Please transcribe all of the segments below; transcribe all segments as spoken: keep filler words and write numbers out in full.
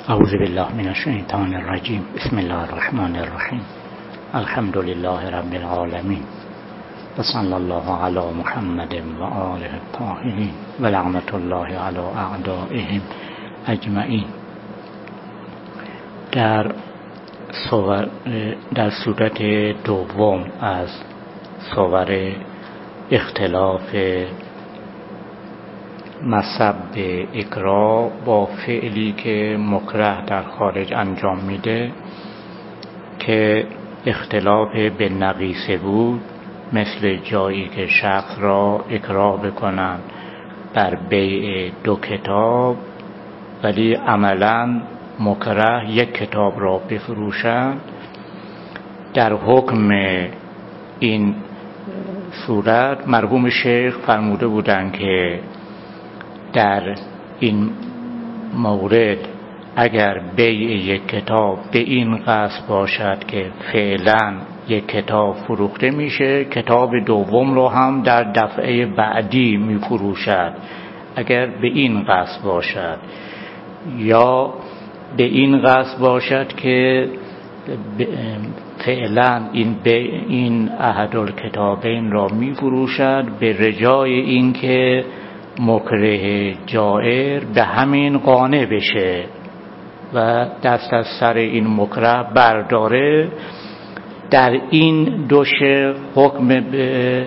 اعوذ بالله من الشیطان الرجیم. بسم الله الرحمن الرحیم. الحمد لله رب العالمین و صلی الله علی محمد و آله الطاهرین و لعنت الله علی اعدائهم اجمعین. در صور در صورت دوم از صور اختلاف مصب اکراه با فعلی که مکره در خارج انجام میده که اختلاف به نقیصه بود، مثل جایی که شخص را اکراه بکنن بر بیع دو کتاب ولی عملاً مکره یک کتاب را بفروشند. در حکم این صورت مرحوم شیخ فرموده بودند که در این مورد اگر بیع یک کتاب به این قصد باشد که فعلا یک کتاب فروخته میشه، کتاب دوم رو هم در دفعه بعدی میفروشد اگر به این قصد باشد، یا به این قصد باشد که فعلا این به این احدالکتابین را میفروشد به رجای اینکه مکره جائر به همین قانع بشه و دست از سر این مکره برداره. در این دو شق حکم به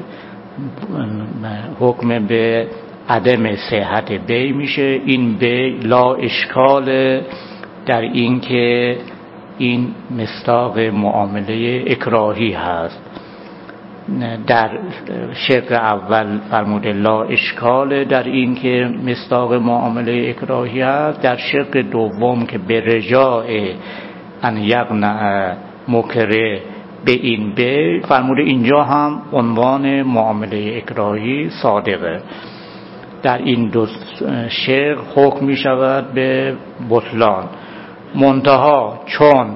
حکم به عدم صحت بیع میشه. این بیع لا اشکال در این که این مصداق معامله اکراهی هست. در شق اول فرموده لا اشکال در این که مصداق معامله اکراهی هست. در شق دوم که به رجاء ان یقنع مکره به این بیع فرموده اینجا هم عنوان معامله اکراهی صادقه. در این دو شق حکم می شود به بطلان. منتها چون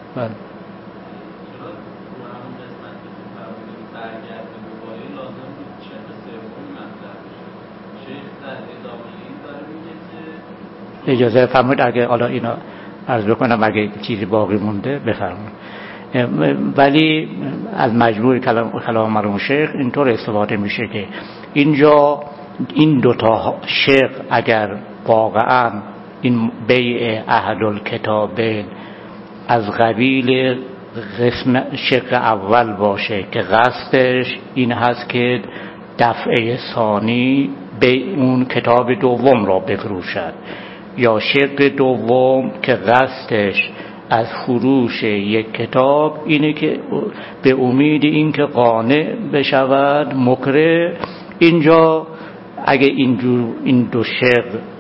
اجازه فرمایید اگه حالا اینا عرض بکنم، اگه چیزی باقی مونده بفرمایید. ولی از مجموع کلام کلام مرحوم شیخ اینطور استفاده میشه که اینجا این دوتا شق اگر واقعا این بیع احدالکتابین از قبیل قسم شق اول باشه که قصدش این هست که دفعه ثانی به اون کتاب دوم را بفروشد، یا شق دوم که قصدش از فروش یک کتاب اینه که به امید این که قانع بشود مکره. اینجا اگه اینجور این دو شق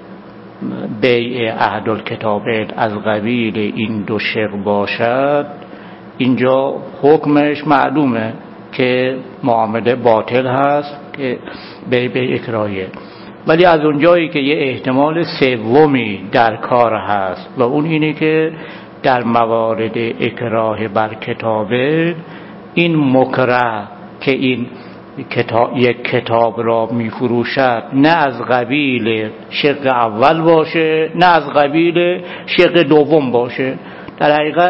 بیع احدالکتابین از قبیل این دو شق باشد، اینجا حکمش معلومه که معامله باطل هست که بیع به اکراهیه. ولی از اونجایی که یه احتمال سومی در کار هست و اون اینه که در موارد اکراه بر کتابه این مکره که این کتاب یک کتاب را میفروشد نه از قبیل شق اول باشه نه از قبیل شق دوم باشه، در حقیقت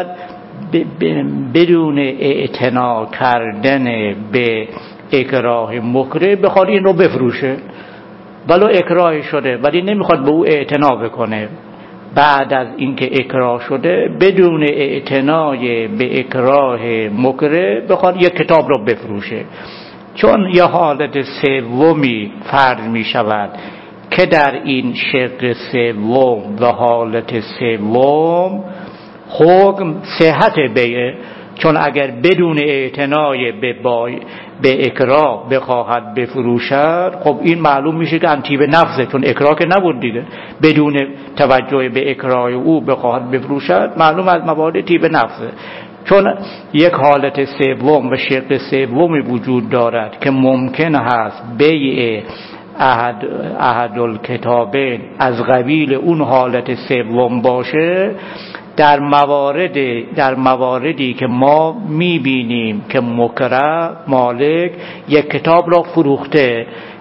بدون اعتنا کردن به اکراه مکره بخواد این رو بفروشه، ولو اکراه شده ولی نمیخواد به او اعتنا بکنه. بعد از اینکه اکراه شده بدون اعتنای به اکراه مکره بخواد یک کتاب را بفروشه، چون یه حالت سومی فرض می شود که در این شق سوم و حالت سوم حکم صحت بیع، چون اگر بدون اعتنای به بای به اکراه بخواهد بفروشد، خب این معلوم میشه که انتیب نفسه، چون اکراه که نبود دیگه. بدون توجه به اکراه او بخواهد بفروشد معلوم از موارد تیب نفسه. چون یک حالت سوم و شق سومی وجود دارد که ممکن هست بیع احد احدالکتابین از قبیل اون حالت سوم باشه، در موارد در مواردی که ما میبینیم که مکره مالک یک کتاب را فروخته،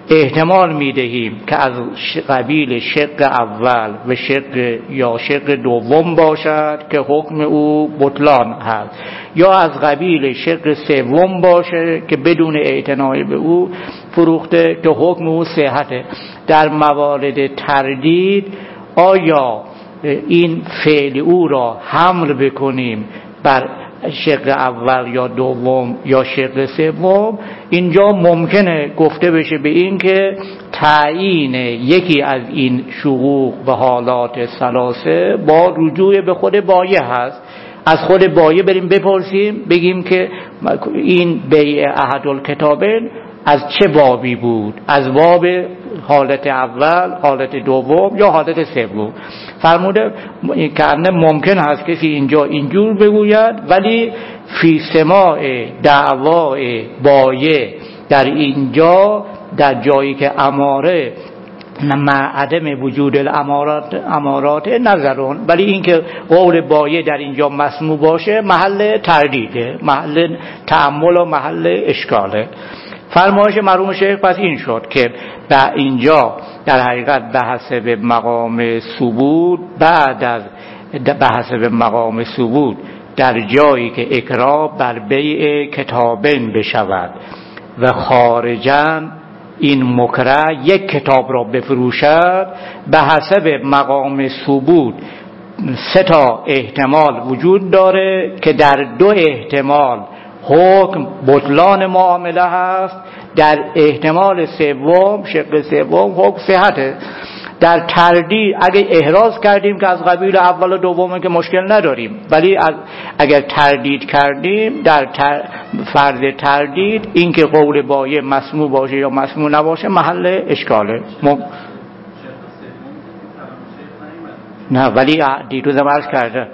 احتمال میدهیم که از قبیل شق اول و شق یا شق دوم باشد که حکم او بطلان هست، یا از قبیل شق سوم باشه که بدون اعتنای به او فروخته که حکم او صحته. در موارد تردید آیا این فعل او را حمل بکنیم بر شق اول یا دوم یا شق سوم؟ اینجا ممکنه گفته بشه به این که تعیین یکی از این شقوق به حالات ثلاثه با رجوع به خود بایع هست. از خود بایع بریم بپرسیم بگیم که این بیع احدالکتابین از چه بابی بود؟ از باب حالت اول، حالت دوم یا حالت سوم؟ فرموده که ممکن هست کسی اینجا اینجور بگوید، ولی فی سماع دعوای بایع در اینجا، در جایی که اماره مع عدم وجود الامارات امارات نظرون، ولی اینکه قول بایع در اینجا مسموع باشه محل تردیده، محل تأمل و محل اشکاله. فرمایش مرحوم شیخ پس این شد که در اینجا در حقیقت به حسب مقام ثبوت، بعد از به حسب مقام ثبوت در جایی که اکراه بر بیع کتابین بشود و خارجاً این مکره یک کتاب را بفروشد، به حسب مقام ثبوت سه تا احتمال وجود داره که در دو احتمال حکم بطلان معامله هست، در احتمال سوم شق سوم حکم صحته. در تردید اگه احراز کردیم که از قبیل اول و دومه که مشکل نداریم، ولی اگر تردید کردیم در تر... فرض تردید این که قول بایع مسموع باشه یا مسموع نباشه محل اشکاله. م... نه ولی دیروز هم عرض کرده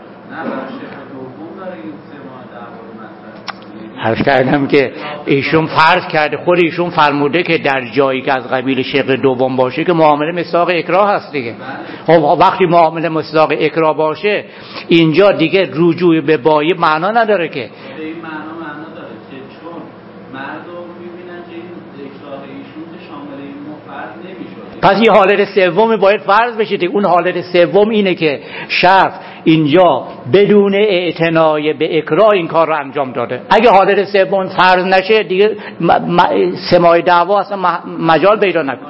عرض کردم که ایشون فرض کرده، خود ایشون فرموده که در جایی که از قبیل شق دوم باشه که معامله مصداق اکراه هست دیگه. خب وقتی معامله مصداق اکراه باشه اینجا دیگه رجوع به بایع معنا نداره که. به این معنا معنا داره که چون مردم میبینن که این اکراه ایشون شامل این مفرد نمیشه، پس یه حالت سوم باید فرض بشه دیگه. اون حالت سوم اینه که شخص اینجا بدون اعتنای به اکراه این کار رو انجام داده. اگه حالت سوم فرض نشه دیگه سماع دعوا اصلا مجال پیدا نکنه.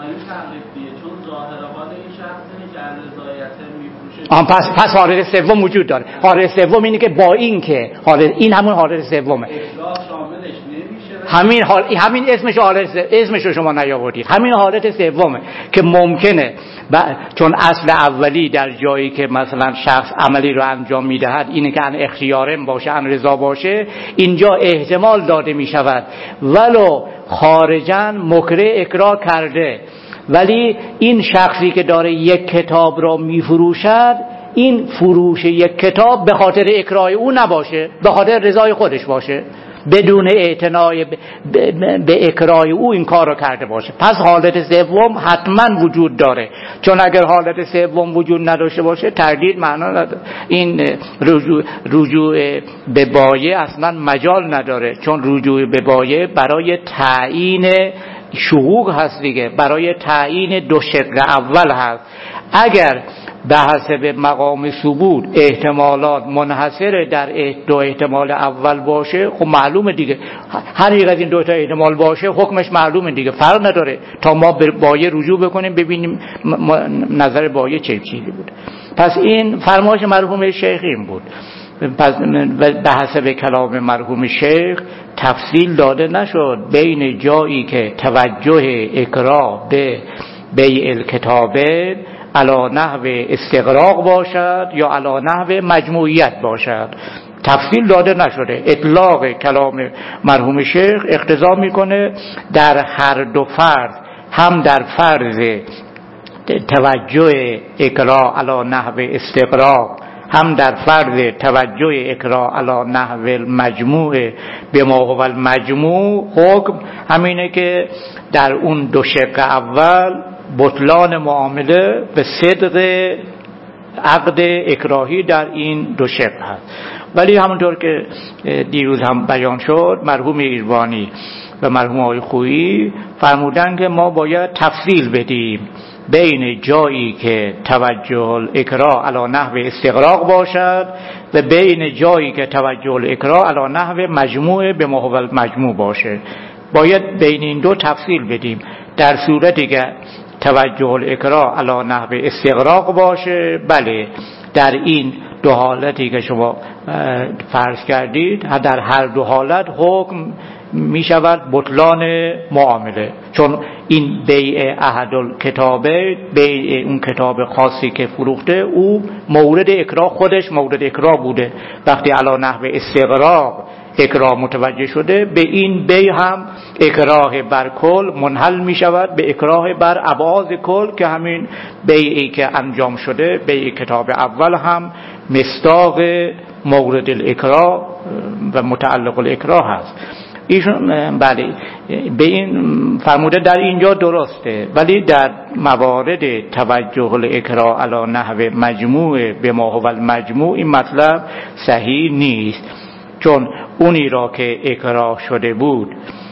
آن پس پس حالت سوم وجود داره. حالت سوم اینه که با این که حالت این همون حالت سومه. همین حال همین اسمش حالت اسمش رو شما نیاوردید. همین حالت سومه که ممکنه ب... چون اصل اولی در جایی که مثلا شخص عملی رو انجام میدهد اینه که ان اختیارم باشه، ان رضا باشه، اینجا احتمال داده می شود ولو خارجاً مکره اکراه کرده، ولی این شخصی که داره یک کتاب را میفروشد این فروش یک کتاب به خاطر اکراه او نباشه، به خاطر رضای خودش باشه، بدون اعتنای به اکراه او این کار رو کرده باشه. پس حالت سوم حتما وجود داره، چون اگر حالت سوم وجود نداشته باشه تردید معنا نداره. این رجوع, رجوع به بایع اصلا مجال نداره، چون رجوع به بایع برای تعیین شقوق هست دیگه، برای تعیین دو شق اول هست. اگر به حسب مقام ثبوت احتمالات منحصر در دو احتمال اول باشه، خب معلومه دیگه هر یک از این دو تا احتمال باشه حکمش معلومه دیگه، فرق نداره تا ما به بایع رجوع بکنیم ببینیم نظر بایع چه چیزی بود. پس این فرمایش مرحوم شیخ این بود. پس به حسب کلام مرحوم شیخ تفصیل داده نشد بین جایی که توجه اکراه به بیع الکتابه علا نحو استغراق باشد یا علا نحو مجموعیت باشد، تفصیل داده نشده. اطلاق کلام مرحوم شیخ اقتضا میکنه در هر دو فرض، هم در فرض توجه اکراه علا نحو استغراق، هم در فرض توجه اکراه علا نحو المجموع به ما هو المجموع، حکم همینه که در اون دو شق اول بطلان معامله به صدق عقد اکراهی در این دو شق هست. ولی همونطور که دیروز هم بیان شد مرحوم ایربانی و مرحوم آقای خویی فرمودن که ما باید تفصیل بدیم بین جایی که توجه الاکراه علی نحو استغراق باشد و بین جایی که توجه الاکراه علی نحو مجموع به ما هو المجموع باشه. باید بین این دو تفصیل بدیم. در صورتی که توجه الاکراه علی نحو استغراق باشه، بله در این دو حالتی که شما فرض کردید در هر دو حالت حکم می شود بطلان معامله، چون این بیع احد الکتابه، بیع اون کتاب خاصی که فروخته او مورد اکراه، خودش مورد اکراه بوده. وقتی علی نحو استغراق اکراه متوجه شده، به این بیع هم اکراه بر کل منحل می شود به اکراه بر ابعاض کل، که همین بیعی که انجام شده بیع کتاب اول هم مصداق مورد الاکراه و متعلق الاکراه هست. ایشون بله به این فرموده در اینجا درسته، ولی در موارد توجه الاکراه علی نحو مجموع به ما هو المجموع این مطلب صحیح نیست، چون اونی را که اکراه شده بود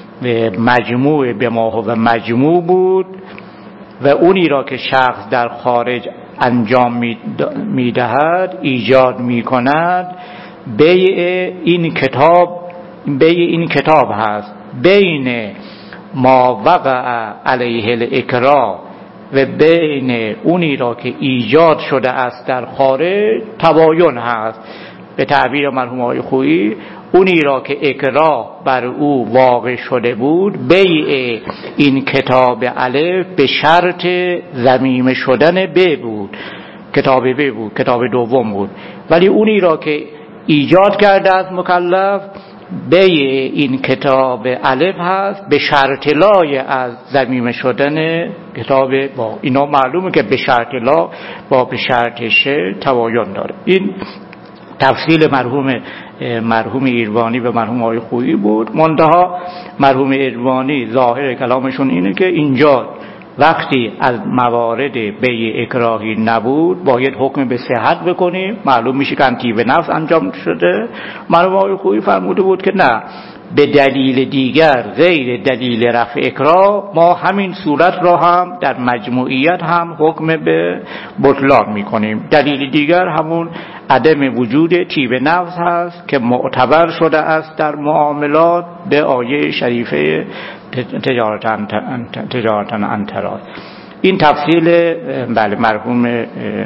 مجموع به ما هو مجموع بود و اونی را که شخص در خارج انجام میدهد ایجاد میکند بیع این کتاب بیع این کتاب هست. بین ما وقع علیه الاکراه و بین اونی را که ایجاد شده است در خارج تباین هست. به تعبیر مرحوم آقای خویی اونی را که اکراه بر او واقع شده بود بیع این کتاب الف به شرط ضمیمه شدن ب بود، کتاب ب بود، کتاب دوم بود. ولی اونی را که ایجاد کرده از مکلف بیع این کتاب الف هست به شرط لای از ضمیمه شدن کتاب با. اینا معلومه که به شرط لا با به شرط ش تباین داره. این تفصیل مرحوم مرحوم ایروانی و مرحوم آقای خویی بود. منتها مرحوم ایروانی ظاهر کلامشون اینه که اینجا وقتی از موارد بیع اکراهی نبود باید حکم به صحت بکنیم، معلوم میشه که طیب نفس انجام شده. مرحوم آقای خویی فرموده بود که نه، به دلیل دیگر غیر دلیل رفع اکراه ما همین صورت را هم در مجموعیت هم حکم به بطلان میکنیم. دلیل دیگر همون عدم وجود طیب نفس هست که معتبر شده است در معاملات به آیه شریفه تجارتا تجارتا انترا. این تفصیل بله مرحوم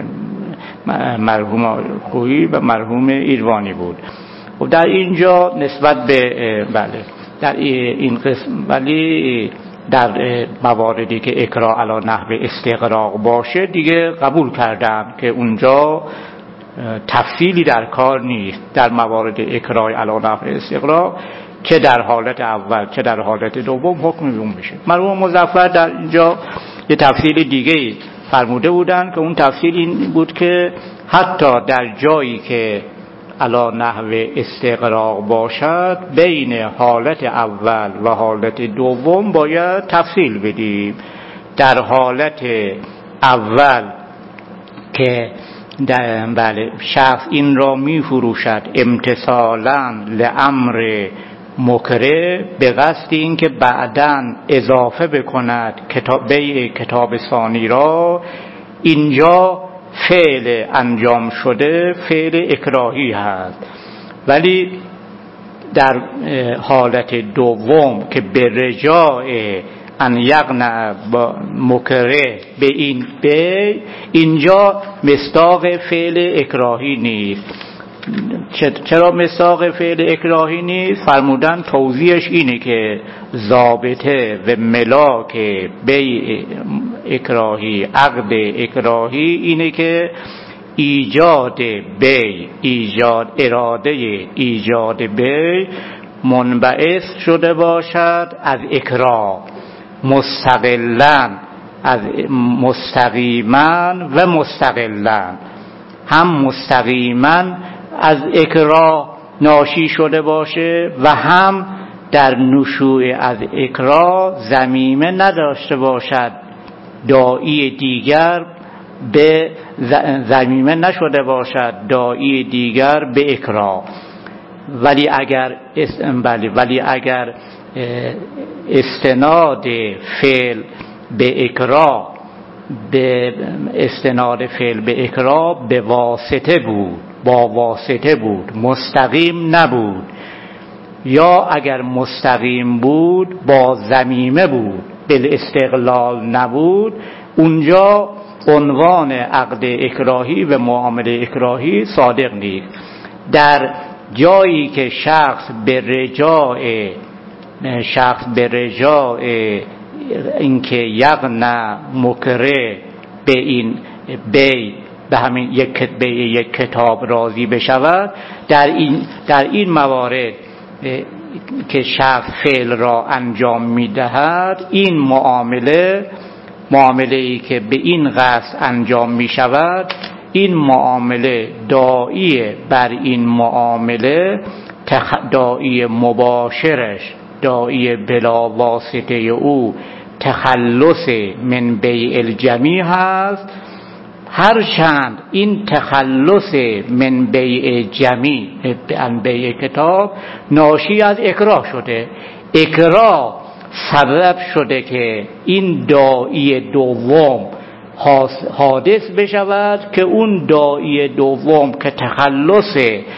مرحوم خویی و مرحوم ایروانی بود. و در اینجا نسبت به بله در این قسم ولی در مواردی که اکراه علی نحو استغراق باشه دیگه قبول کردن که اونجا تفصیلی در کار نیست. در موارد اکراه علی نحو استغراق چه در حالت اول چه در حالت دوم حکم اون میشه. مرحوم مظفر در اینجا یه تفصیل دیگه فرموده بودن که اون تفصیل این بود که حتی در جایی که علی نحو استغراق باشد بین حالت اول و حالت دوم باید تفصیل بدیم. در حالت اول که در بله شخص این را می فروشد امتثالاً لامر مکره به قصد این که بعداً اضافه بکند کتاب بیع کتاب ثانی را، اینجا فعل انجام شده فعل اکراهی هست. ولی در حالت دوم که به رجاء ان یقنع با مکره به این بیع، اینجا مصداق فعل اکراهی نیست. چرا مصداق فعل اکراهی نیست؟ فرمودن توضیحش اینه که ضابطه و ملاک بیع اکراهی، عقد اکراهی اینه که ایجاد بیع، ایجاد اراده ایجاد بیع منبعث شده باشد از اکراه، مستقلاً از مستقیما و مستقلاً، هم مستقیما از اکراه ناشی شده باشه و هم در نشوء از اکراه ضمیمه نداشته باشد، داعی دیگر به ضمیمه نشده باشد داعی دیگر به اکراه. ولی اگر ولی ولی اگر استناد فعل به اکراه به استناد فعل به اکراه به واسطه بود، با واسطه بود، مستقیم نبود، یا اگر مستقیم بود با ضمیمه بود، بالاستقلال نبود، اونجا عنوان عقد اکراهی و معامله اکراهی صادق نیست. در جایی که شخص به رجاء شخص به رجاء اینکه یغنى مکره به این بی به همین یک به یک کتاب راضی بشود، در این در این موارد که شخص فعل را انجام میدهد، این معامله معامله ای که به این قصد انجام می شود، این معامله داعی بر این معامله داعی مباشرش، داعی بلا واسطه او تخلص من بیع الجمیع هست، هرچند این تخلص من بیع جمیع ان بیع کتاب ناشی از اکراه شده. اکراه سبب شده که این داعی دوم حادث بشود، که اون داعی دوم که تخلص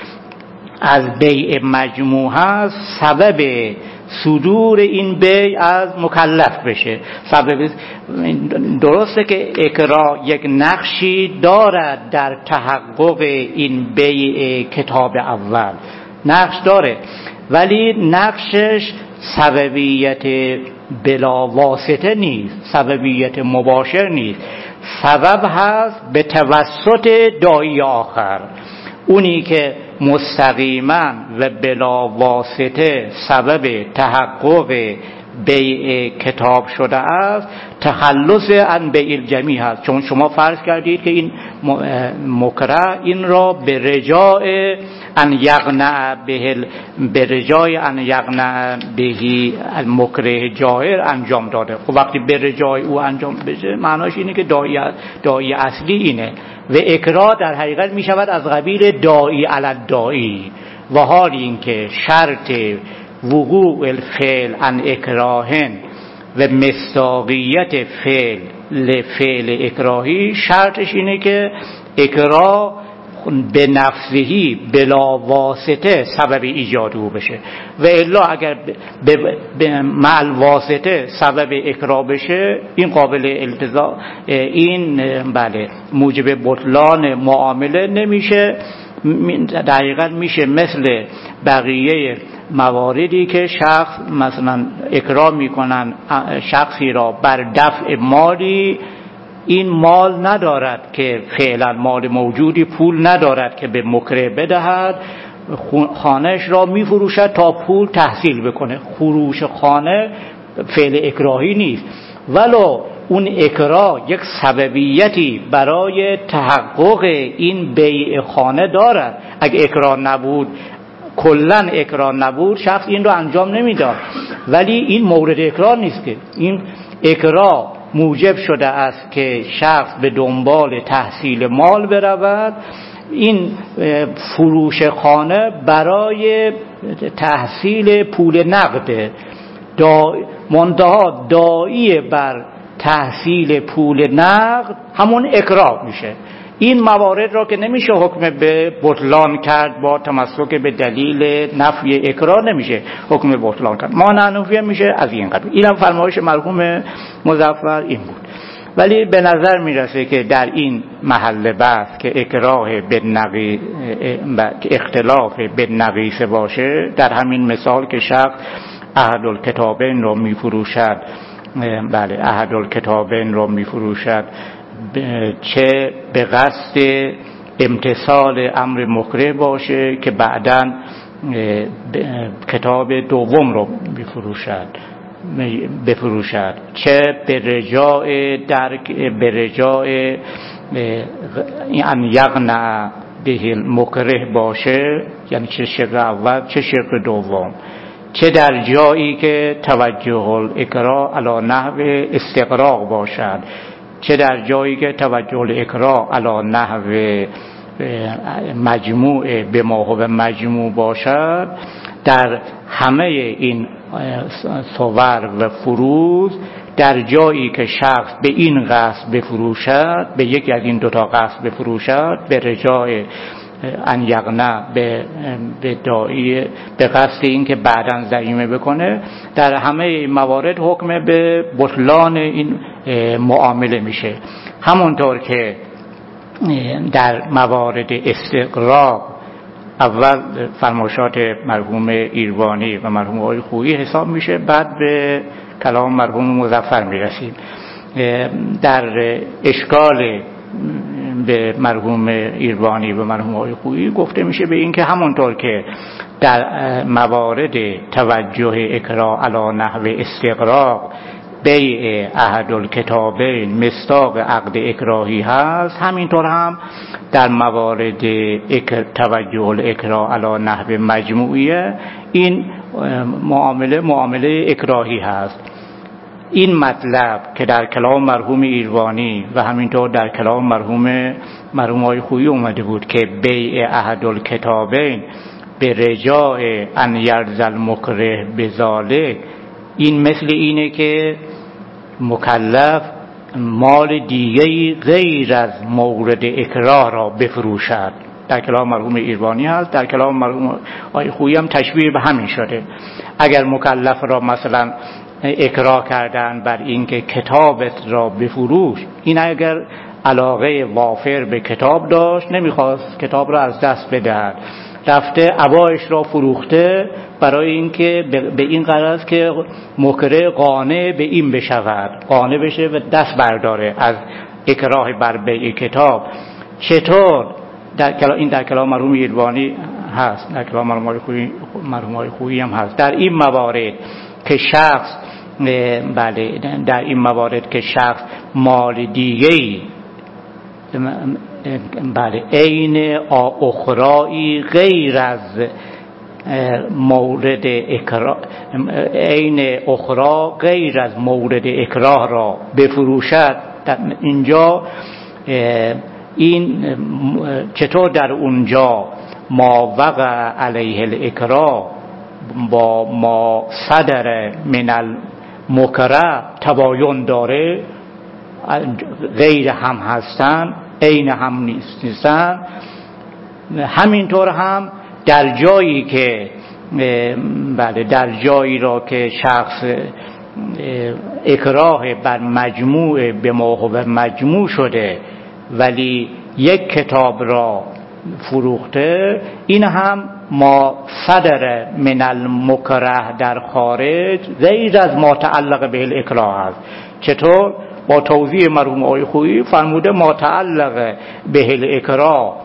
از بیع مجموع هست، سبب صدور این بیع از مکلف بشه. سبب درسته که اکراه یک نقشی دارد در تحقق این بیع کتاب اول، نقش داره، ولی نقشش سببیت بلا واسطه نیست، سببیت مباشر نیست. سبب هست به توسط داعی آخر، اونی که مستقیما و بلا واسطه سبب تحقق بیع کتاب شده است، تخلص عن بیع الجمیع هست. چون شما فرض کردید که این مکره این را به رجاء ان یغنى به به رجاء ان یغنى به المکره جائر انجام داده. خب وقتی به رجاء او انجام بشه، معناش اینه که داعی داعی اصلی اینه، و اکراه در حقیقت می شود از قبیل داعی علی الداعی، و حال این که شرط وقوع الفعل عن اکراهن و مصداقیت فعل لفعل اکراهی، شرطش اینه که اکراه به نفسهی بلا واسطه سبب ایجاد او بشه، و الا اگر به مع واسطه سبب اکراه بشه، این قابل التزام، این بله موجب بطلان معامله نمیشه. در حقیقت میشه مثل بقیه مواردی که شخص مثلا اکراه میکنن شخصی را بر دفع مالی، این مال ندارد که فعلا مال موجودی، پول ندارد که به مکره بدهد، خانهش را میفروشد تا پول تحصیل بکنه. فروش خانه فعل اکراهی نیست، ولو اون اکراه یک سببیتی برای تحقق این بیع خانه دارد. اگه اکراه نبود، کلن اکراه نبود، شخص این رو انجام نمیداد. ولی این مورد اکراه نیست، که این اکراه موجب شده است که شخص به دنبال تحصیل مال برود. این فروش خانه برای تحصیل پول نقده، منتها داعی بر تحصیل پول نقد همون اکراه میشه. این موارد را که نمیشه حکم به بطلان کرد با تمسک به دلیل نفی اکراه، نمیشه حکم به بطلان کرد. ما نانوفیه میشه از این قبیل. اینم فرمایش مرحوم مظفر این بود. ولی به نظر میرسه که در این محل بحث که اکراه به نقی اختلاف به نقیصه باشه، در همین مثال که شخص احدالکتابین رو میفروشد، بله احدالکتابین رو میفروشد، چه به قصد امتثال امر مکره باشه که بعداً کتاب دوم رو بفروشد بفروشد چه به رجاء در به رجاء ان یغنى به المکره باشه، یعنی چه شق اول چه شق دوم، چه در جایی که توجه الاکراه علی نحو استقراق باشد، چه در جایی که توجه الاکراه علی نحو مجموع به ما هو مجموع باشد. در همه این صور و فروز در جایی که شخص به این قصد بفروشد، به یکی از این دوتا قصد بفروشد، به رجای ان یغنه، به به داعی به قصد این که بعداً ضمیمه بکنه، در همه موارد حکم به بطلان این معامله میشه. همونطور که در موارد استقراق اول فرمایشات مرحوم ایروانی و مرحوم آقای خویی حساب میشه، بعد به کلام مرحوم مظفر میرسیم. در اشکال به مرحوم ایروانی و مرحوم آقای خویی گفته میشه به این که همونطور که در موارد توجه اکراه علی نحو استقراق بیع احد الکتابین مصداق عقد اکراهی هست، همینطور هم در موارد توجه الاکراه علی نحو مجموعیه این معامله معامله اکراهی هست. این مطلب که در کلام مرحوم ایروانی و همینطور در کلام مرحوم مرحوم آقای خویی اومده بود که بیع احد الکتابین به رجاء ان یرضی المکره بذالک، این مثل اینه که مکلف مال دیگری غیر از مورد اکراه را بفروشد. در کلام مرحوم ایروانی هست، در کلام مرحوم آقای خویی هم تشبیه به همین شده. اگر مکلف را مثلا اکراه کردن بر اینکه کتابت را بفروش، این اگر علاقه وافر به کتاب داشت، نمیخواست کتاب را از دست بدهد، رفته عبایش را فروخته برای اینکه به این غرض که مکره قانع به این بشود، قانع بشه و دست برداره از اکراه بر بیع کتاب. چطور در این در کلام مرحوم ایروانی هست، در کلام مرحوم آقای خویی هم هست. در این موارد که شخص بله در این موارد که شخص مال دیگری بله عین اخرایی غیر از مورد اکراه عین اخرا غیر از مورد اکراه را بفروشد، اینجا این چطور در اونجا ما وقع علیه الاکراه با ما صدر من المکره تباین داره، غیر هم هستن، عین هم نیستن. همینطور هم در جایی که بله در جایی را که شخص اکراه بر مجموع به موهبه مجموع شده ولی یک کتاب را فروخته، این هم ما صدر من المکره در خارج غیر از ما تعلق به الاکراه است. چطور؟ با توضیح مرحوم آقای خویی فرموده ما تعلق به الاکراه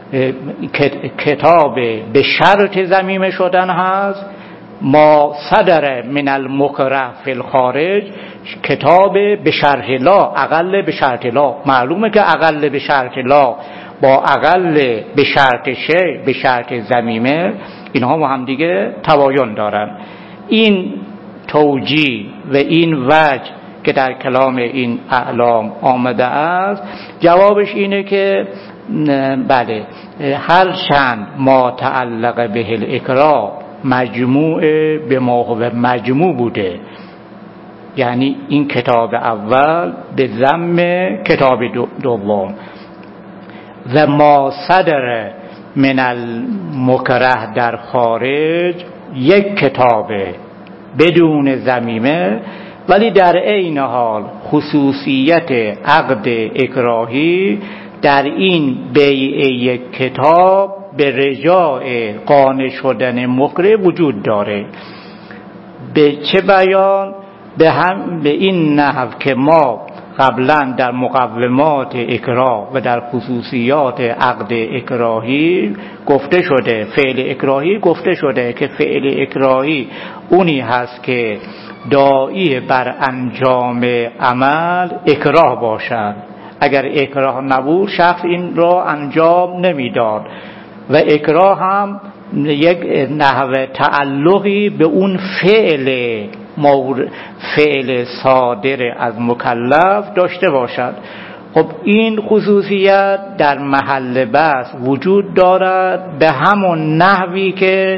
کتاب به شرط ضمیمه شدن هست، ما صدر من المکره فی الخارج کتاب به شرط لا، اقل به شرط لا. معلومه که اقل به شرط لا با اقل به شرط شی به شرط ضمیمه اینها با هم دیگه تباین دارن. این توجیه و این وجه که در کلام این اعلام آمده است، جوابش اینه که بله هر چند ما تعلق به الاکراه مجموع به موهبه مجموع بوده، یعنی این کتاب اول به ضم کتاب دوم و ما صدر من المکره در خارج یک کتابه بدون ضمیمه، ولی در عین حال خصوصیت عقد اکراهی در این بیع یک کتاب به رجاء قانع شدن مکره وجود داره. به چه بیان؟ به هم به این نحو که ما قبلا در مقومات اکراه و در خصوصیات عقد اکراهی گفته شده، فعل اکراهی گفته شده که فعل اکراهی اونی هست که داعی بر انجام عمل اکراه باشد. اگر اکراه نبود شخص این را انجام نمیداد و اکراه هم یک نحو تعلقی به اون فعل مور فعل صادر از مکلف داشته باشد. خب این خصوصیت در محل بحث وجود دارد به همون نحوی که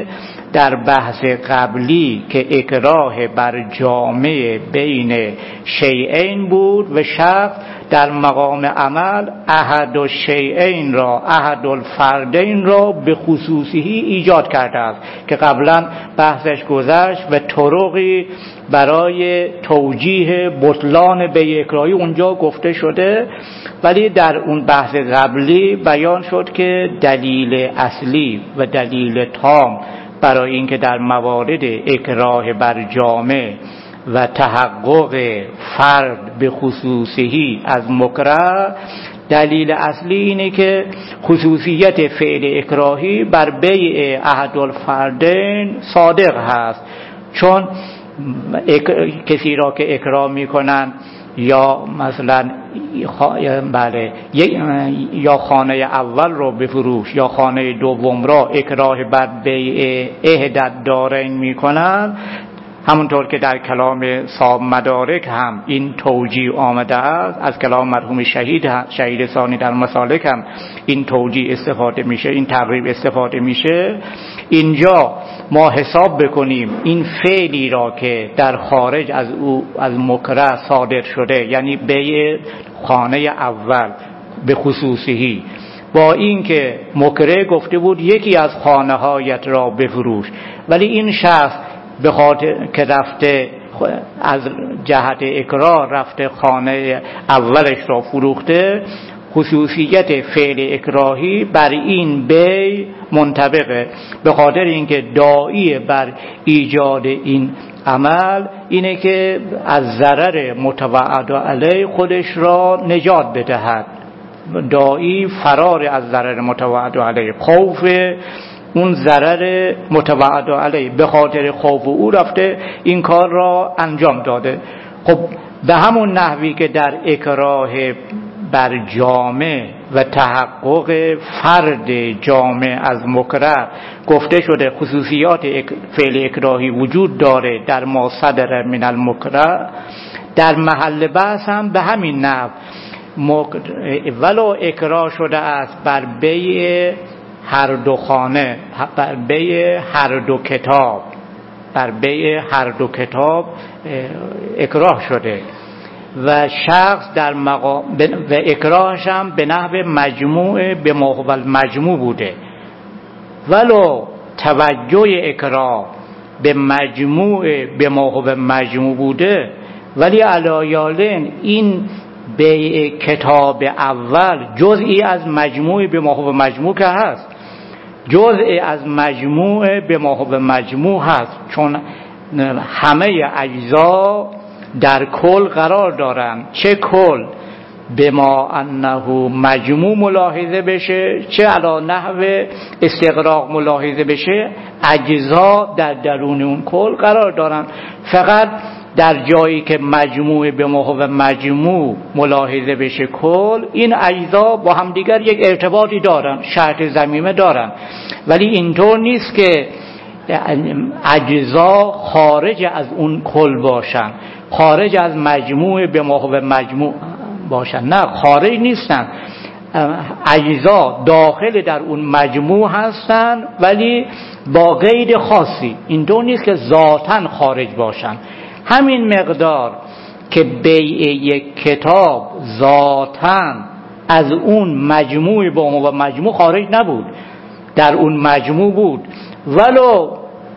در بحث قبلی که اکراه بر جامع بین شیئین بود و شخص در مقام عمل احد الشیئین را احد الفردین را به خصوصی ایجاد کرده است که قبلا بحثش گذشت و طرقی برای توجیه بطلان بیع اکراهی اونجا گفته شده. ولی در اون بحث قبلی بیان شد که دلیل اصلی و دلیل تام برای اینکه در موارد اکراه بر جامع و تحقق فرد به خصوصی از مکره، دلیل اصلی اینه که خصوصیت فعل اکراهی بر بیع احد الفردین صادق هست، چون کسی را که اکراه میکنن یا مثلا بله یا خانه اول رو بفروش یا خانه دوم را اکراه بر بیع احد الدارین میکنن، همونطور که در کلام صاحب مدارک هم این توجیه آمده است، از کلام مرحوم شهید شهید ثانی در مسالک هم این توجیه استفاده میشه، این تقریب استفاده میشه. اینجا ما حساب بکنیم این فعلی را که در خارج از او از مکره صادر شده، یعنی بیع خانه اول به خصوصی، با این که مکره گفته بود یکی از خانه هایت را بفروش، ولی این شخص به خاطر که رفته از جهت اکراه رفته خانه اولش را فروخته، خصوصیت فعل اکراهی بر این بیع منطبقه، به خاطر اینکه داعی بر ایجاد این عمل اینه که از ضرر متوعد علیه خودش را نجات بدهد. داعی فرار از ضرر متوعد علیه، خوف اون ضرر متوعد علیه، به خاطر خوف او رفته این کار را انجام داده. خب به همون نحوی که در اکراه بر جامع و تحقق فرد جامع از مکره گفته شده خصوصیات فعل اکراهی وجود داره در ما صدر من المکره، در محل بحث هم به همین نحو ولو اکراه شده است بر بیع هر دو خانه، بر بیع هر دو کتاب، بر بیع هر دو کتاب اکراه شده و شخص در مقام و اکراهش هم به نحو مجموع به ما هو المجموع بوده، ولو توجه اکراه به مجموع به ما هو مجموع بوده، ولی علایالن این بیع کتاب اول جزئی از مجموع به ما هو مجموع که هست، جزئی از مجموع به ما هو مجموع هست، چون همه اجزا در کل قرار دارن، چه کل به ما انه مجموع ملاحظه بشه چه علی نحو استغراق ملاحظه بشه، اجزا در درون اون کل قرار دارن. فقط در جایی که مجموع به ما هو مجموع ملاحظه بشه کل، این اجزا با هم دیگر یک ارتباطی دارن، شرط ضمیمه دارن، ولی اینطور نیست که اجزا خارج از اون کل باشن، خارج از مجموع به ما هو مجموع باشن، نه خارج نیستن، اجزا داخل در اون مجموع هستن ولی با قید خاصی، اینطور نیست که ذاتاً خارج باشن. همین مقدار که بیع یک کتاب ذاتاً از اون مجموع با و مجموع خارج نبود، در اون مجموع بود، ولو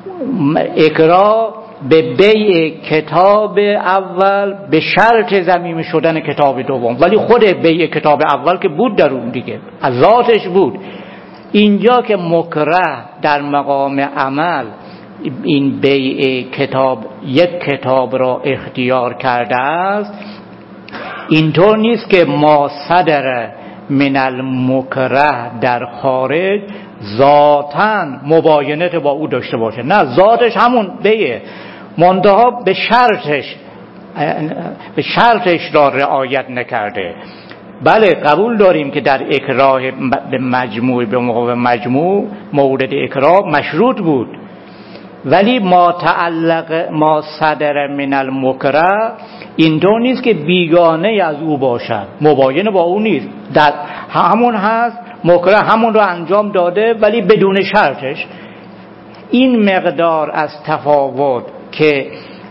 اکراه به بیع کتاب اول به شرط ضمیمه شدن کتاب دوم، ولی خود بیع کتاب اول که بود در اون دیگه از ذاتش بود. اینجا که مکره در مقام عمل این بیع کتاب یک کتاب را اختیار کرده است، اینطور نیست که ما صدر من المکره در خارج ذاتاً مباینت با او داشته باشه، نه ذاتش همون بیع، منتها به شرطش به شرطش را رعایت نکرده. بله قبول داریم که در اکراه به مجموع به موقع مجموع مورد اکراه مشروط بود، ولی ما تعلق ما صدر من المکره اینطور نیست که بیگانه از او باشد، مباین با او نیست، در همون هست، مکره همون رو انجام داده ولی بدون شرطش. این مقدار از تفاوت که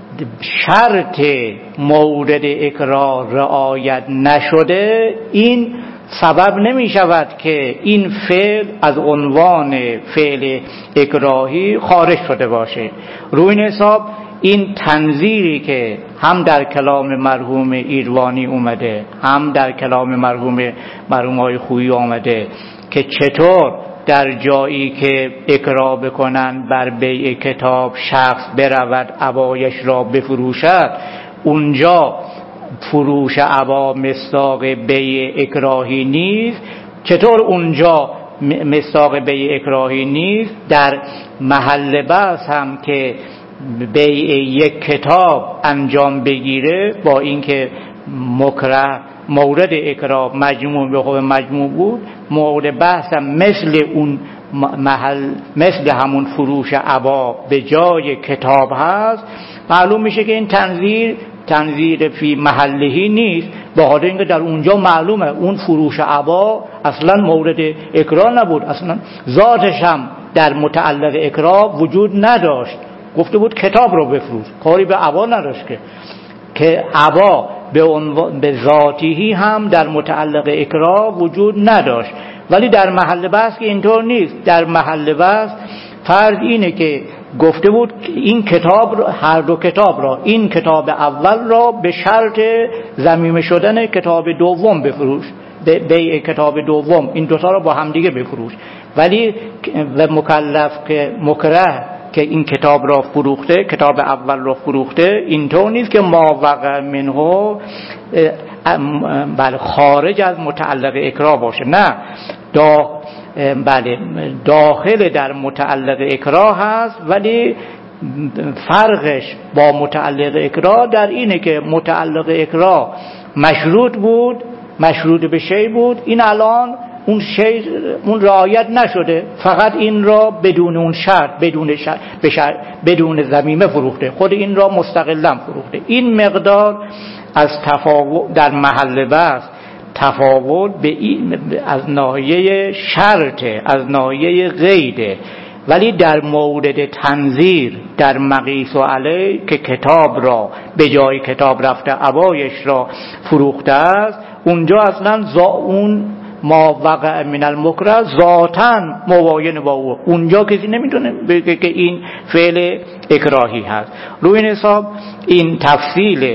شرط مورد اکراه رعایت نشده، این سبب نمی شود که این فعل از عنوان فعل اکراهی خارج شده باشه. روی این حساب این تنظیری که هم در کلام مرحوم ایروانی اومده، هم در کلام مرحوم مرحوم های خویی اومده که چطور در جایی که اکراه بکنن بر بیع کتاب شخص برود عبایش را بفروشد، اونجا فروش عبا مصداق بیع اکراهی نیست. چطور اونجا مصداق بیع اکراهی نیست، در محل بحث هم که بیع یک کتاب انجام بگیره، با اینکه مکره مورد اکراه مجموع به خود مجموع بود، مورد بحث هم مثل اون محل مثل همون فروش عبا به جای کتاب هست، معلوم میشه که این تنظیر تنظیر فی محلهی نیست، به خاطر اینکه در اونجا معلومه اون فروش عبا اصلا مورد اکراه نبود، اصلا ذاتش هم در متعلق اکراه وجود نداشت. گفته بود کتاب رو بفروش، کاری به عبا نداشت که که عبا به عنوان به ذاتی هم در متعلق اکراه وجود نداشت. ولی در محل بحث که اینطور نیست. در محل بحث فرض اینه که گفته بود این کتاب را، هر دو کتاب را، این کتاب اول را به شرط ضمیمه شدن کتاب دوم بفروش، بیع کتاب دوم، این دوتا را با هم دیگه بفروش. ولی و مکلف که مکره که این کتاب را فروخته، کتاب اول را فروخته، اینطور نیست که ما وقع منه بله خارج از متعلق اکراه باشه، نه، دا بله داخل در متعلق اکراه هست، ولی فرقش با متعلق اکراه در اینه که متعلق اکراه مشروط بود، مشروط به شی بود، این الان اون شی اون رعایت نشده، فقط این را بدون اون شرط، بدون شرط بدون ضمیمه فروخته، خود این را مستقلا فروخته. این مقدار از تفاوت در محل بحث تفاوت به این از ناحیه شرط، از ناحیه قیده، ولی در مورد تنظیر در مقیس و علیه که کتاب را به جای کتاب رفته عبایش را فروخته است، اونجا اصلا زا اون ما وقع من المکره ذاتاً مباین با او، اونجا کسی نمیتونه بگه که این فعل اکراهی هست. روی این حساب این تفصیل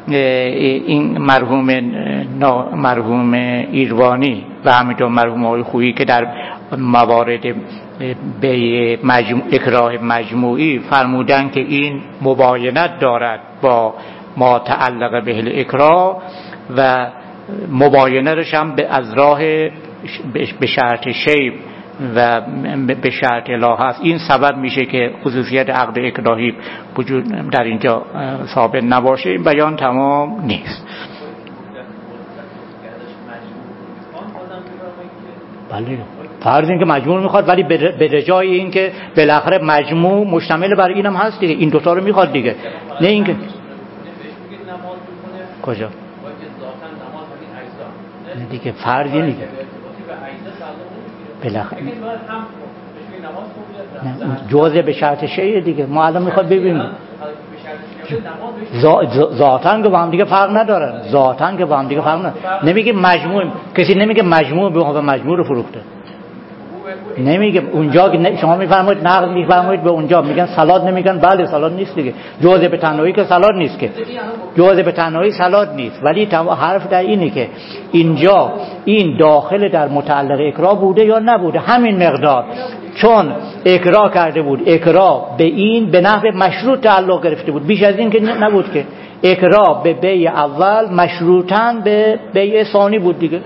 این مرحوم مرحوم ایروانی و همینطور مرحوم آقای خویی که در موارد به مجموع اکراه مجموعی فرمودن که این مباینت دارد با ما تعلق به الاکراه و مباینتش هم از راه به شرط شیب و به شرط اله هست. این سبب میشه که خصوصیت عقد اکراهی وجود در اینجا ثابت نباشه. این بیان تمام نیست. بله فرض این که مجموع میخواد، ولی به جای این که بالاخره مجموع مشتمل بر اینم هست دیگه، این دوتا رو میخواد دیگه، نه اینکه کجا نه دیگه فرضی نیست بالاخره جوازه به شرط شیء دیگه. ما الان میخواد ببینیم ذاتاً که با هم دیگه فرق ندارن، ذاتاً که با هم دیگه فرق ندارن. نمیگه مجموع، کسی نمیگه مجموع به مجموع رو فروخته، نمیگه اونجا که شما میفرمایید نقد میفرمایید به اونجا میگن سالاد، نمیگن بله سالاد نیست دیگه، جوازه به تنهایی که سالاد نیست که، جوازه به تنهایی سالاد نیست، ولی حرف در اینه که اینجا این داخل در متعلق اکراه بوده یا نبوده، همین مقدار، چون اکراه کرده بود، اکراه به این به نحو مشروط تعلق گرفته بود، بیش از این که نبود که اکراه به بیع اول مشروطاً به بیع ثانی بود دیگه.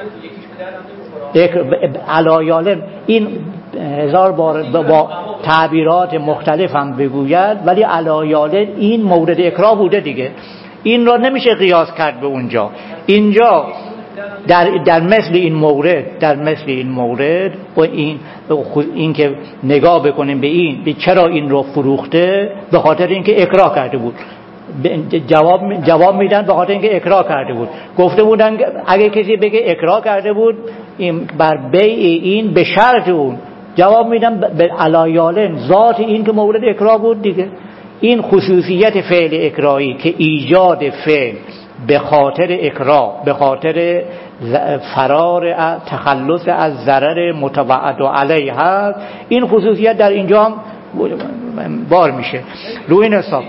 علایالم این هزار بار با تعبیرات مختلف هم بگوید، ولی علایالم این مورد اکراه بوده دیگه، این را نمیشه قیاس کرد به اونجا. اینجا در در مثل این مورد در مثل این مورد و این این که نگاه بکنیم به این به چرا این رو فروخته، به خاطر اینکه اکراه کرده بود. جواب جواب میدن به خاطر اینکه اکراه کرده بود. گفته بودن اگه کسی بگه اکراه کرده بود این بر بیع این به شرط اون جواب میدم به علایالن ذات این که مورد اکراه بود دیگه. این خصوصیت فعل اکراهی که ایجاد فعل به خاطر اکراه، به خاطر فرار تخلص از ضرر متوعد علیه هست، این خصوصیت در اینجا هم بار میشه. روی این حساب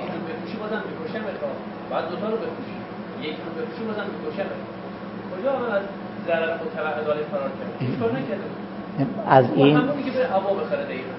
بعد دو تا رو بفروشی، یک رو بفروشی بازم می‌کشه. کجا اون از ضرر متوعد علیه فرار کرد؟ هیچ کار نکرده. از این همونی که به عوا بخره دیگه.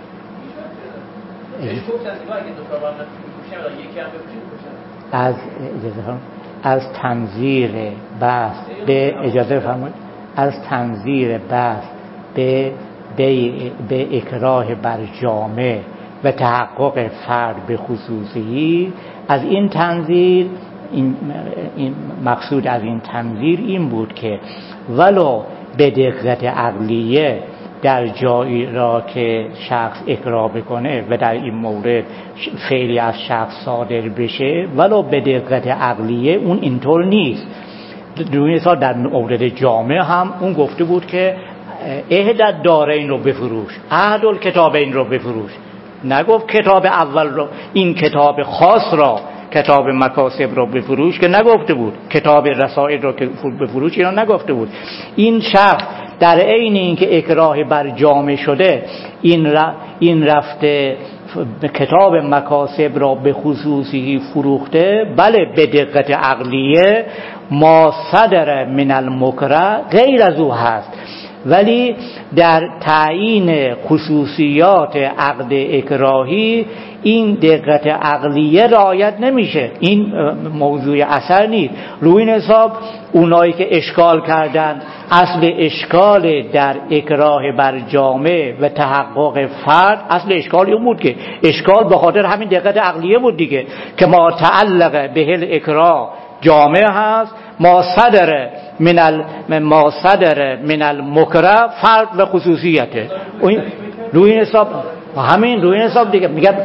هیچ کار نکرده. اگه اگه دو تا با هم می‌کشه ولی یکی هم بفروشی می‌کشه. از اجازه هم از تنظیر بحث به اجازه فرمایید از تنظیر بحث به به به اکراه بر جامع و تحقق فرد به خصوصی، از این تنظیر این, این مقصود از این تنظیر این بود که ولو به دقت عقلیه در جایی را که شخص اکراه بکنه و در این مورد فعلی از شخص صادر بشه، ولو به دقت عقلیه اون اینطور نیست. روی مثال در مورد جامع هم اون گفته بود که اهدت دارین رو بفروش، اهدل کتابین رو بفروش. نگفت کتاب اول رو، این کتاب خاص را، کتاب مکاسب را بفروش که نگفته بود، کتاب رسائل را که بفروش اینا نگفته بود. این شخص در عین اینکه اکراه بر جامع شده، این ر... این رفته کتاب مکاسب را به خصوصی فروخته، بله به دقت عقلیه ما صدر من المکره غیر از او هست، ولی در تعیین خصوصیات عقد اکراهی این دقت عقلیه رعایت نمیشه. این موضوع اثر نیست. روی این حساب اونایی که اشکال کردن، اصل اشکال در اکراه بر جامع و تحقق فرد، اصل اشکال اون بود که اشکال به خاطر همین دقت عقلیه بود دیگه، که ما تعلق به الاکراه جامع هست، ما صدر من ال... ما صدر من المکره فرد و خصوصیته. روی این حساب همین روی این حساب دیگه میگم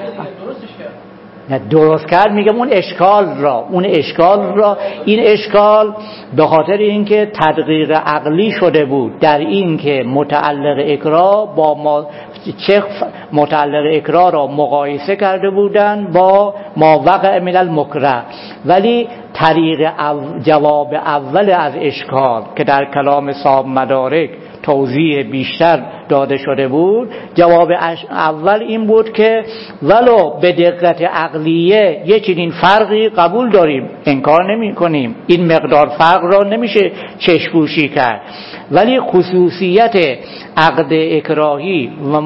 نه درست کرد، میگم اون اشکال را اون اشکال را این اشکال به خاطر اینکه تدقیق عقلی شده بود در این که متعلق اکراه با ما چه متعلق اکراه را مقایسه کرده بودن با ما وقع من المکره، ولی طریق جواب اول از اشکال که در کلام صاحب مدارک توضیح بیشتر داده شده بود، جواب اول این بود که ولو به دقت عقلیه یه چنین فرقی قبول داریم، انکار نمی کنیم، این مقدار فرق را نمیشه چشم‌پوشی کرد، ولی خصوصیت عقد اکراهی و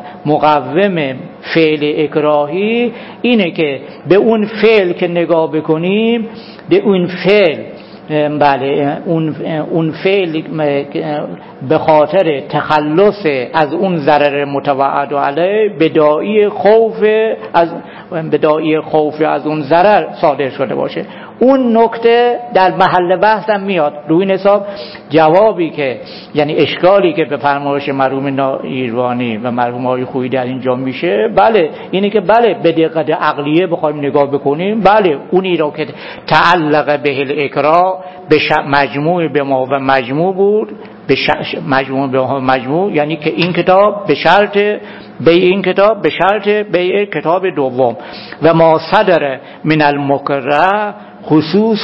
مقوم فعل اکراهی اینه که به اون فعل که نگاه بکنیم، به اون فعل بله اون اون فعل به خاطر تخلص از اون ضرر متوعد علیه بداعی خوف از بداعی خوف از اون ضرر صادر شده باشه. اون نکته در محل بحث هم میاد. روی این حساب جوابی که یعنی اشکالی که به فرمایش مرحوم نایروانی و مرحوم آقای خویی در اینجا میشه، بله اینه که بله به دقت عقلیه بخوایم نگاه بکنیم، بله اونی را که تعلق به الاکراه به مجموع به ما و مجموع بود، به مجموع به ما و مجموع، یعنی که این کتاب به شرط به این کتاب به شرط به کتاب دوم و ما صدر من المکره خصوص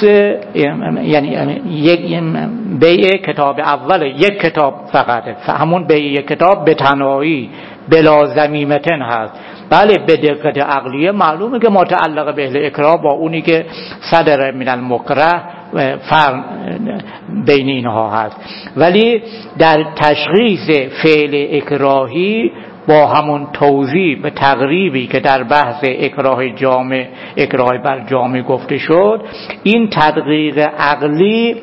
یعنی یک بیع کتاب اول یک کتاب فقط، همون بیع یک کتاب به تنهایی بلا ضمیمتن هست. بله به دقت عقلیه معلومه که متعلق به الاکراه با اونی که صدر من المکره فرق بین اینها هست، ولی در تشخیص فعل اکراهی با همون توضیح و تقریبی که در بحث اکراه جامع اکراه بر جامع گفته شد، این تدقیق عقلی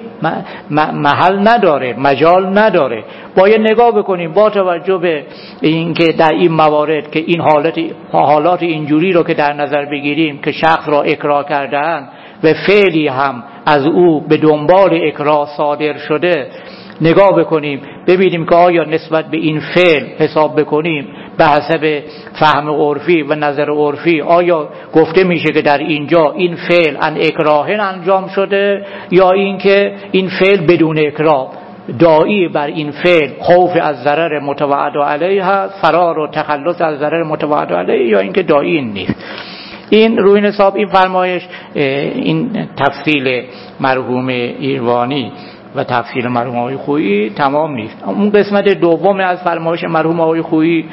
محل نداره، مجال نداره. باید نگاه بکنیم با توجه به اینکه در این موارد که این حالت حالات اینجوری رو که در نظر بگیریم که شخص را اکراه کردن و فعلی هم از او به دنبال اکراه صادر شده، نگاه بکنیم ببینیم که آیا نسبت به این فعل حساب بکنیم به حسب فهم عرفی و نظر عرفی، آیا گفته میشه که در اینجا این فعل ان اکراهن انجام شده یا این که این فعل بدون اکراه. داعی بر این فعل خوف از ضرر متوعد علیه هست، فرار و تخلص از ضرر متوعد علیه، یا اینکه داعی نیست. این روی این حساب این فرمایش، این تفصیل مرحوم ایروانی و تفصیل مرحوم آقای خویی تمام نیست. اون قسمت دوم از فرمایش مرحوم آقای خویی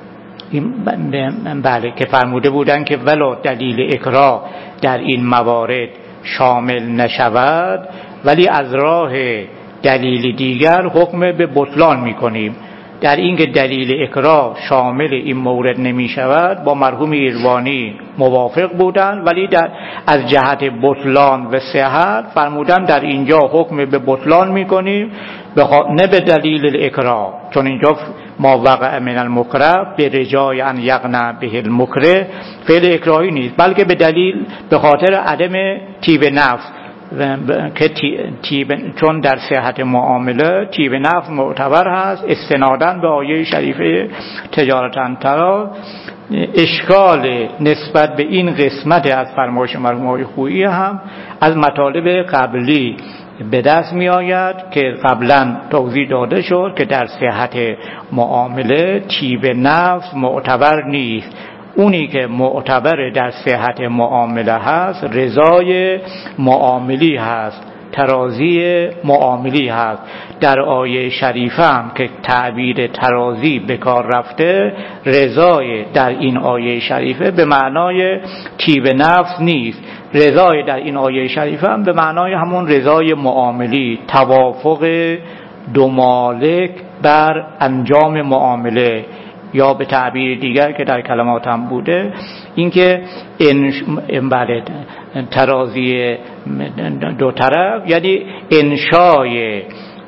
بله که فرموده بودن که ولو دلیل اکراه در این موارد شامل نشود، ولی از راه دلیل دیگر حکم به بطلان میکنیم. در این که دلیل اکراه شامل این مورد نمی شود با مرحوم ایروانی موافق بودن، ولی در از جهت بطلان و صحت فرمودن در اینجا حکم به بطلان میکنیم، نه به دلیل اکراه، چون اینجا ما وقع من المکره به رجای ان یقنع به المکره فعل اکراهی نیست، بلکه به دلیل به خاطر عدم طیب نفس که تیب، چون در صحت معامله طیب نفس معتبر هست استناداً به آیه شریفه تجارتاً ترا. اشکال نسبت به این قسمت از فرمایش مرحوم آقای خویی هم از مطالب قبلی به دست می آید که قبلا توضیح داده شد که در صحت معامله طیب نفس معتبر نیست. اونی که معتبر در صحت معامله هست رضای معاملی هست، ترازی معاملی هست. در آیه شریفه هم که تعبیر ترازی به کار رفته، رضای در این آیه شریفه به معنای طیب نفس نیست. رضای در این آیه شریفه هم به معنای همون رضای معاملی، توافق دو مالک بر انجام معامله، یا به تعبیر دیگر که در کلمات هم بوده اینکه این بله ترازی دو طرف یعنی انشای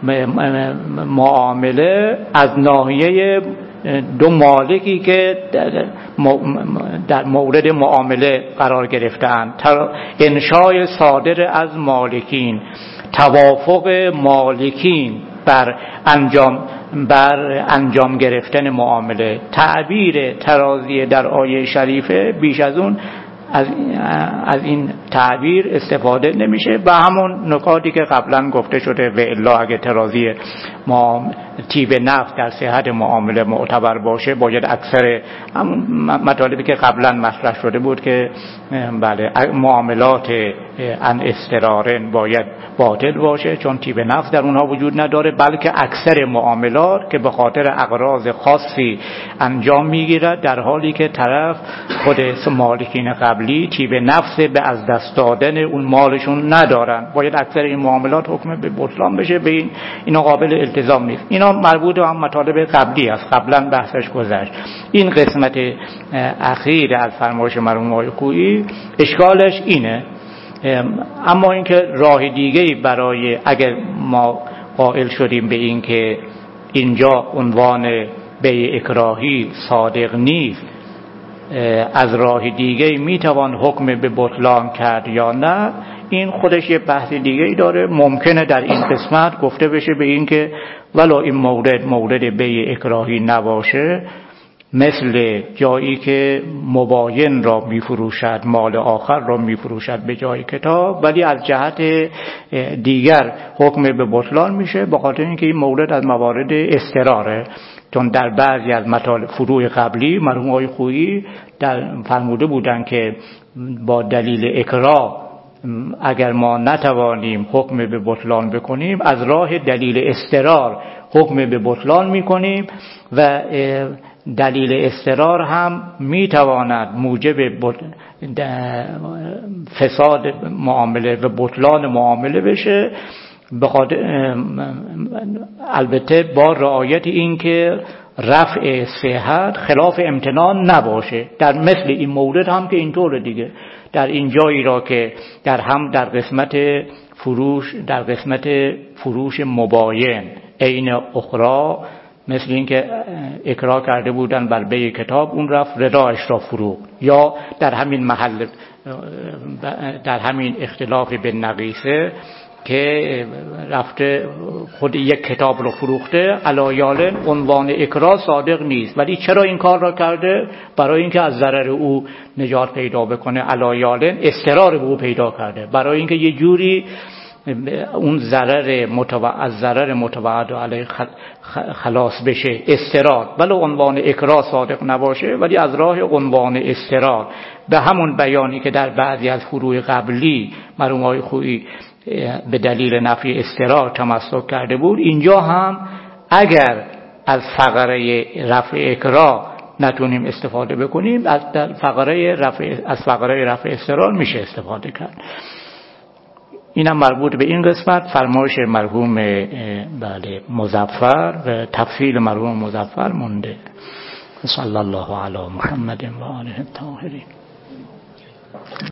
معامله از ناحیه دو مالکی که در مورد معامله قرار گرفتند، انشای صادر از مالکین، توافق مالکین بر انجام بر انجام گرفتن معامله. تعبیر ترازی در آیه شریفه بیش از اون از از این تعبیر استفاده نمیشه و همون نکاتی که قبلا گفته شده و الا اگه ترازی طیب نفس در صحت معامله معتبر باشه باید اکثر همون مطالبی که قبلا مطرح شده بود که بله معاملات ان استرارن باید باطل باشه چون طیب نفس در اونها وجود نداره، بلکه اکثر معاملات که به خاطر اغراض خاصی انجام میگیرد در حالی که طرف خود مالکین قبلی طیب نفس به از دست دادن اون مالشون ندارن، باید اکثر این معاملات حکم به بطلان بشه. به این اینا قابل التزام نیست. اینا مربوط به هم مطالب قبلی است، قبلا بحثش گذشت. این قسمت اخیر از فرمایش مرحوم آقای خویی اشکالش اینه. اما اینکه راه دیگه‌ای برای اگر ما قائل شدیم به این که اینجا عنوان بیع اکراهی صادق نیست، از راه دیگه‌ای میتوان حکم به بطلان کرد یا نه، این خودش یه بحث دیگه‌ای داره. ممکنه در این قسمت گفته بشه به این که ولو این مورد مورد بیع اکراهی نباشه، مثل جایی که مباین را میفروشد مال آخر را میفروشد به جای کتاب، ولی از جهت دیگر حکم به بطلان میشه به خاطر اینکه این مورد از موارد استراره. چون در بعضی از مطالب فروع قبلی مرحوم آقای خویی در فرموده بودن که با دلیل اکراه اگر ما نتوانیم حکم به بطلان بکنیم از راه دلیل استرار حکم به بطلان میکنیم و دلیل استرار هم میتواند موجب فساد معامله و بطلان معامله بشه، بخاطر البته با رعایت این که رفع صحت خلاف امتنان نباشه. در مثل این مورد هم که اینطوره دیگه، در این جایی را که در هم در قسمت فروش در قسمت فروش مباین عین اخرى، مثل این که اکراه کرده بودن بر بیع کتاب اون رفت رداش را فروخت، یا در همین محل در همین اختلاف به نقیصه که رفته خود یک کتاب رو فروخته علایالن عنوان اکراه صادق نیست، ولی چرا این کار را کرده؟ برای اینکه از ضرر او نجات پیدا بکنه. علایالن استرار به او پیدا کرده، برای اینکه یه جوری اون ضرر متوع از ضرر متوعد علیه خلاص بشه، استرار ولو عنوان اکراه صادق نباشه ولی از راه عنوان استرار، به همون بیانی که در بعضی از فروع قبلی مرحوم آقای خویی به دلیل نفی استرار تمسک کرده بود، اینجا هم اگر از فقره رفع اکراه نتونیم استفاده بکنیم، از فقره رفع از فقره رفع استرار میشه استفاده کرد. اینم مربوط به این قسمت. فرمایش مرحوم بله مظفر و تفصیل مرحوم مظفر مونده. صلی الله علی محمد و آله الطاهرین.